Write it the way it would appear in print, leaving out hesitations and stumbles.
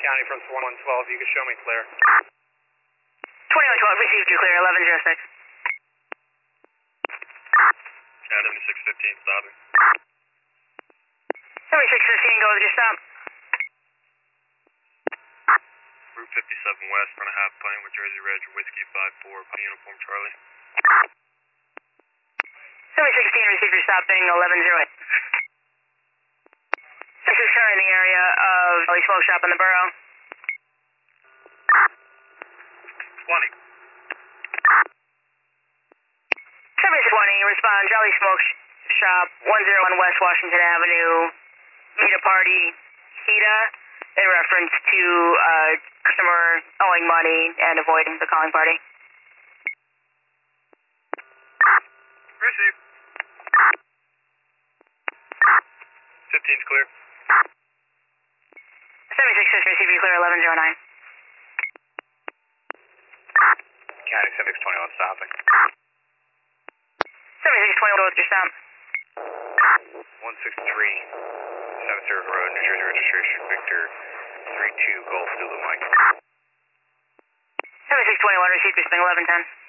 County from 112, you can show me clear. 2112, received you clear, 1106. Adam 615, stopping. 7615, go with your stop. Route 57 West, front of half plane with Jersey Reg, Whiskey 54, uniform Charlie. 7616, received your stop, being 1108. This is currently in the area of Charlie Smoke Shop in the borough. 20. 7620, respond, Jolly Smoke Shop, 101 West Washington Avenue, meet a party, HEDA, in reference to customer owing money and avoiding the calling party. Receive. 15's clear. 76 receive you clear, 1109. County 7621, stopping. 7620, go with your stop. 163, 7th Road, New Jersey registration, Victor 32 Golf Zulu Mike. 7621, received your spring 1110.